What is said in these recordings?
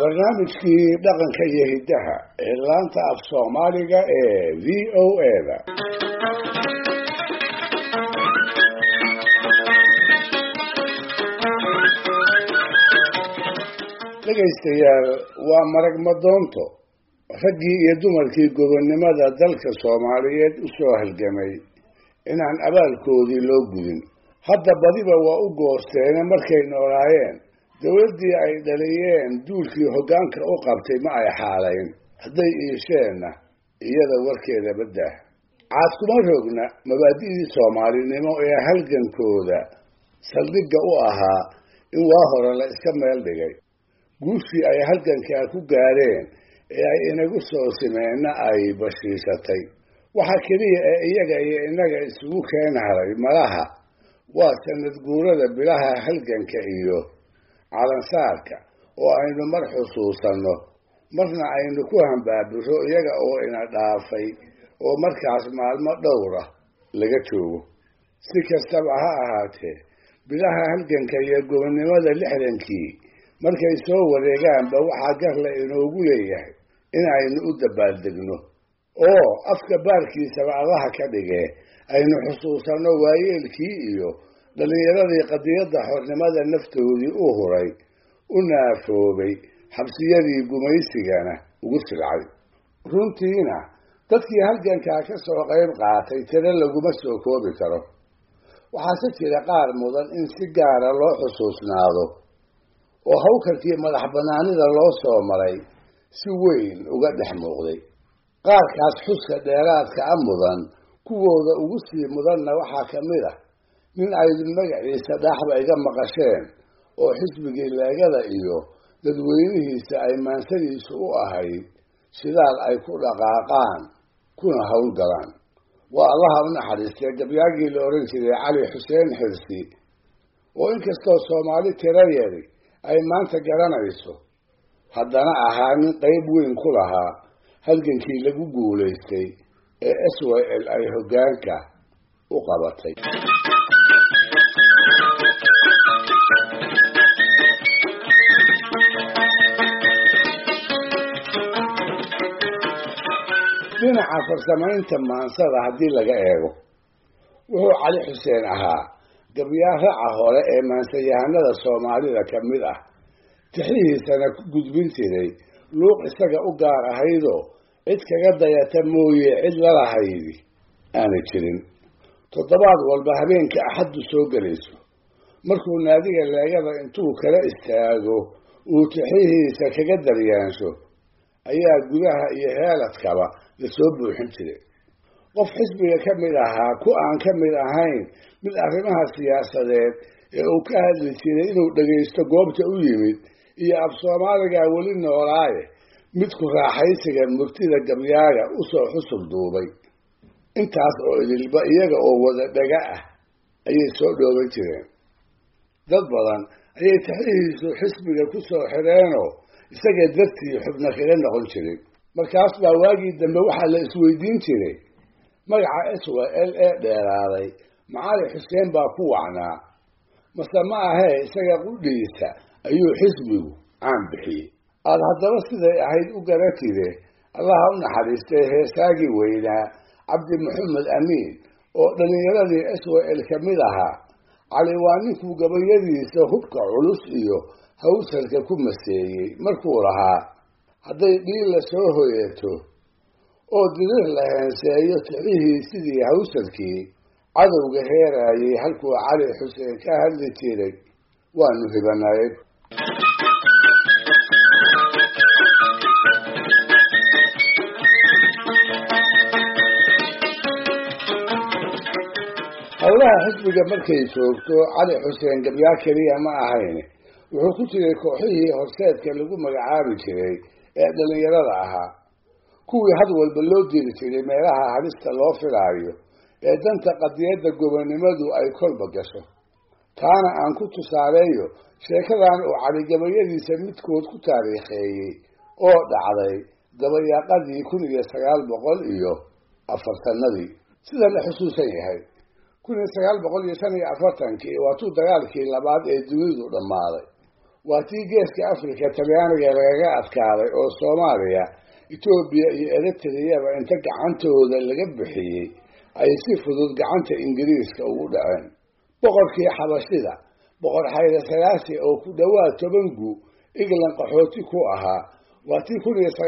barnaamijkii dhaqanka iyo hiddaha ee laanta af soomaaliga ee VOA-da. dhegaystayaal, waa marag madoonto raggii iyo dumarkii gobonnimada dalka Soomaaliyeed u soo halgamay inaan abaalkoodii loo gudin. hadda badiba waa u goosteene markay noolaayeen dawladdii ay dhaliyeen duulkii hoggaanka u qabtay ma ay xaalayn, hadday iisheenna iyada warkeeda baddah. caad kuma roogna mabaadi'dii soomaalinimo ee halgankooda saldhigga u ahaa in waa hore la iska meel dhigay. guushii ay halgankaa ku gaadheen ee ay inagu soo simeenna ay bashiishatay. waxaa keliya ee iyaga iyo innaga isugu keen haray malaha waa sanad guurada bilaha halganka iyo calansaarka oo aynu mar xusuusanno, marna aynu ku hambaabiro iyaga oo ina dhaafay oo markaas maalmo dhowra laga joogo. si kastaba ha ahaatee, bilaha halganka iyo gobonnimada 60kii markay soo wareegaanba waxaa garla inoogu leeyahay in aynu u dabaaldegno oo afka baarkiisaba allaha ka dhigee aynu xusuusanno waayeelkii iyo dhallinyaradii qadiyadda xornimada naftoodii u huray, u naafoobay, xabsiyadii gumaysigana ugu silcay. runtiina dadkii halgankaa ka soo qayb qaatay tiro laguma soo koobi karo. waxaase jira qaar mudan in si gaara loo xusuusnaado oo hawkarkii madax bannaanida loo soo maray si weyn uga dhex muuqday. qaarkaas xuska dheeraadka a mudan kuwooda ugu sii mudanna waxaa ka mid ah nin aydin magaciisa dhaaxba iga maqasheen oo xisbigii leegada iyo dadweynihiisa ay maansadiisu u ahayd shidaal ay ku dhaqaaqaan kuna howlgalaan. waa allaha u naxariistay gabyaagii la odhan jiray cali xuseen xirsi, oo inkastoo Soomaali tiro yari ay maanta garanayso, haddana ahaa nin qayb weyn ku lahaa halgankii lagu guulaystay ee SYL ay hoggaanka u qabatay. dhinaca farsamaynta maansada haddii laga eego, wuxuu cali xuseen ahaa gabyaa raca hore ee maansayahanada Soomaalida ka mid ah, tixihiisana ku gudbin jiray luuq isaga u gaar ahaydoo cid kaga dayata mooye cid lalahaydi aanay jirin. toddobaad walba habeenka axaddu soo gelayso markuu naadiga leegada intuu kala istaago uu tixihiisa kaga daryaansho ayaa gudaha iyo heeladkaba la soo buuxin jiray. qof xisbiga ka mid ahaa ku aan ka mid ahayn mid arrimaha siyaasadeed ee uu ka hadli jiray inuu dhagaysto goobta u yimid, iyo af Soomaaliga weli noolaaye mid ku raaxaysiga murtida gabyaaga u soo xusub duubay. intaas oo idilba iyaga oo wada dhaga ah ayay soo dhooban jireen. dad badan ayay tixihiisu xisbiga ku soo xidheenoo isaga dartii xubno kaga noqon jiray. markaas baa waagii dambe waxaa la isweydiin jiray magaca SYL ee dheeraaday macali xuseen baa ku wacnaa, mase ma ahee isaga qudhiisa ayuu xisbigu caan bixiyey. aad haddaba siday ahayd u garatide allaha u naxariistay heesaagii weynaa cabdi maxamed amiin oo dhallinyaradii SYL ka mid ahaa. cali waa ninkuu gabayadiisa hubka culus iyo hawsalka ku maseeyey markuu lahaa hadday dhiilla soo hoyeeto oo dirir la heenseeyo tixihii sidii hawsalkii cadowga heeraayay halkuu cali xuseen ka hadli jiray waanu hibanayd. howlaha xisbiga markay joogto cali xuseen gabyaa keliya ma ahayn, wuxuu ku jiray kooxihii horseedka lagu magacaabi jiray ee dhallinyarada ahaa, kuwii had walba loo diri jiray meelaha halista loo filaayo ee danta qadiyadda gobonnimadu ay kolba gasho. taana aan ku tusaaleeyo sheekadan uu cali gabayadiisa midkood ku taariikheeyey oo dhacday dabayaaqadii 1940 sida la xusuusan yahay. 1945 waatuu dagaalkii labaad ee dunidu dhammaaday waa tii geeska Afrika Talyaaniga lagaga adkaaday oo Soomaaliya, Itoobiya iyo Eritreaba inta gacantooda laga bixiyay ay si fudud gacanta Ingiriiska ugu dhaceen. boqorkii Xabashida, boqor Hayle Selassie oo ku dhawaad 10 gu England qaxooti ku ahaa, waa tii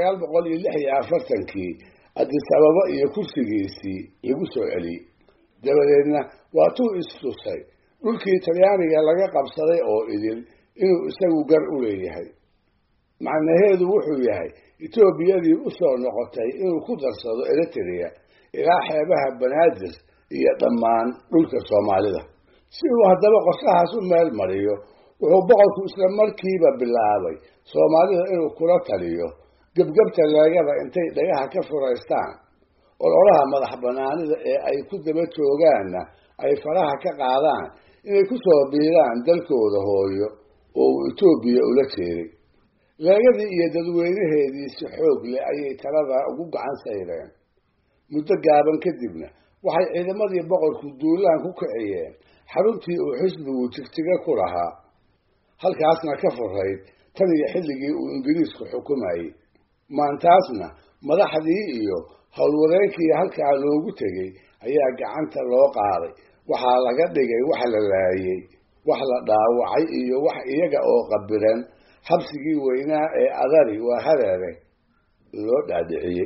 1946 Addis Ababa iyo kursigiisii lagu soo celiyay. dabadeedna waa tuu istusay dhulkii Talyaaniga laga qabsaday oo idil inuu isagu gar u leeyahay. macnaheedu wuxuu yahay Itoobiyadii u soo noqotay inuu ku darsado Eritrea ilaa xeebaha Banaadir iyo dhammaan dhulka Soomaalida. si uu haddaba qorshahaas u meel mariyo, wuxuu boqorku isla markiiba bilaabay Soomaalida inuu kula taliyo gebgebta leegada intay dhagaha ka furaystaan, ololaha madax banaanida ee ay ku daba joogaanna ay faraha ka qaadaan inay ku soo biiraan dalkooda hooyo oo uu Itoobiya ula jeeray. leegadii iyo dadweynaheedii si xoog leh ayay talada ugu gacan sayreen. muddo gaaban kadibna waxay ciidamadii boqorku duulaan ku kiciyeen xaruntii uu xisbigu Jigjiga ku lahaa, halkaasna ka furayd tan iyo xilligii uu Ingiriisku xukumayay. maantaasna madaxdii iyo howlwadeenkii halkaa loogu tegay ayaa gacanta loo qaaday. waxaa laga dhigay wax la laayay, wax la dhaawacay iyo wax iyaga oo qabiran xabsigii weynaa ee Adari waa Hareere loo dhaadhiciyey.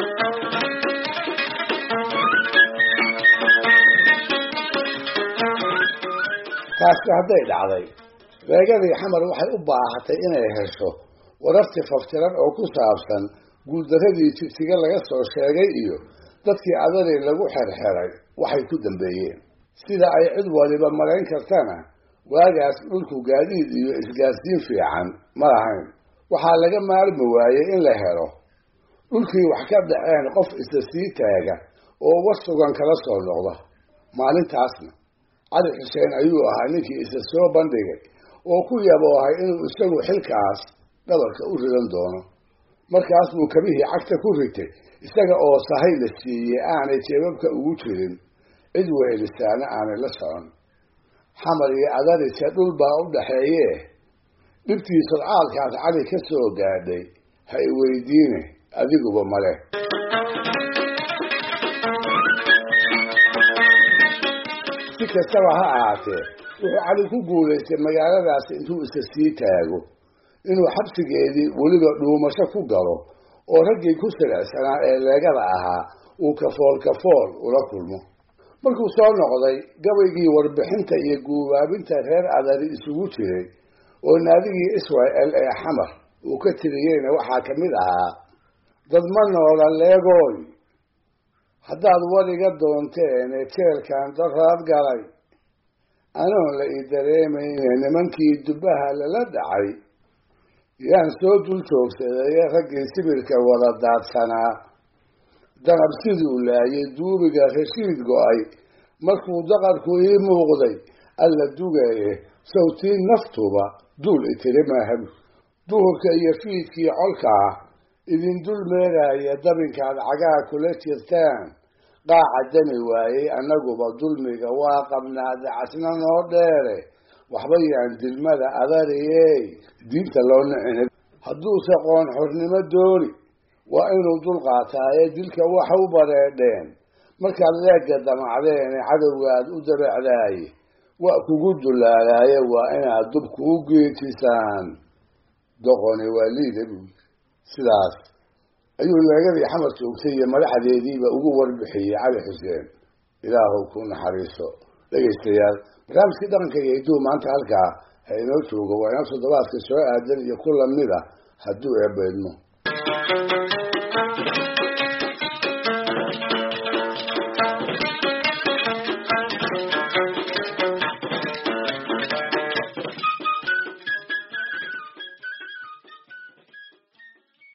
taasi hadday dhacday, leegadii xamar waxay u baahatay inay hesho wararti faftiran oo ku saabsan guuldaradii Jigjiga laga soo sheegay iyo dadkii Adari lagu xerxeray waxay ku dambeeyeen. sida ay cid waliba marayn kartana, waagaas dhulku gaadiid iyo isgaarsiin fiican ma lahayn. waxaa laga maarmi waayey in la helo dhulkii wax ka dhaceen qof isa sii taaga oo wasugan kala soo noqda. maalintaasna Cali Xuseen ayuu ahaa ninkii isa soo bandhigay oo ku yaboohay inuu isagu xilkaas dhabarka u ridan doono. markaas buu kabihii cagta ku ritay, isaga oo sahay la siiyey aanay jeebabka ugu jirin, cid wehelisaana aanay la socon. xamar iyo Adari se dhul baa u dhaxeeyee, dhibtii sodcaalkaas Cali ka soo gaadhay ha i weydiine adiguba male. si kastaba ha ahaatee, wuxuu Cali ku guulaystay magaaladaas intuu isa sii taago inuu xabsigeedii weliba dhuumasho ku galo oo raggii ku silicsanaa ee leegada ahaa uu kafool ula kulmo. markuu soo noqday, gabaygii warbixinta iyo guubaabinta reer Adari isugu jiray oo naadigii Israel ee xamar uu ka tiriyeyna waxaa ka mid ahaa: dad ma noola leegooy, haddaad wariga doonteen jeelkan daraad galay, anoon la ii dareemayne nimankii dubbaha lala dhacay, yaan soo dul joogsaday raggii sibirka wada daadsanaa, danab siduu laayay duubiga rashiid go'ay, markuu daqarku ii muuqday alla dugaye sawtii naftuba duul itiri maahabu. duhurka iyo fiidkii colkaa idin dul meeraya dabinkaad cagaha kula jirtaan, qaaca dami waayey annaguba dulmiga waa qabnaa dacasna noo dheere, waxba yaan dilmada Adariyey diinta loo nicin. hadduuse qoon xornimo dooni waa inuu dul qaataaye dilka waxa u bareedheen markaad leega damacdeen cadowgaad u dabacdaaye, waa kugu dulaalaaye waa inaad dubku u geejisaan, doqoni waa liida buy. sidaas ayuu leegadii xamar joogtay iyo madaxdeediiba ugu warbixiyey Cali Xuseen. ilaahow ku naxariiso. dhegaystayaal, barnaamijkii dhaqanka iyo hiduhu maanta halkaa ha inoo joogo. waa inoo toddobaadka soo aadan iyo ku lamid ah hadduu eebba idmo.